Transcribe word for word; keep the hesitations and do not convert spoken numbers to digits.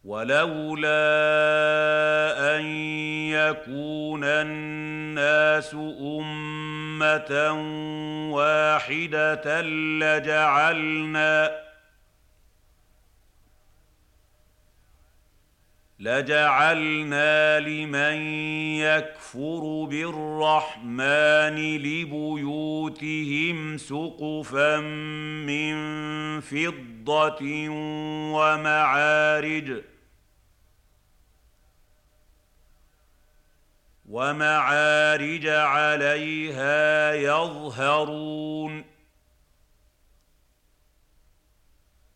وَلَوْلَا أَن يَكُونَ النَّاسُ أُمَّةً وَاحِدَةً لَّجَعَلْنَا لَجَعَلْنَا لِمَن يَكْفُرُ بِالرَّحْمَٰنِ لِبُيُوتِهِمْ سُقُفًا مِّن فِضَّةٍ وَمَعَارِجَ وَمَعَارِجَ عَلَيْهَا يَظْهَرُونَ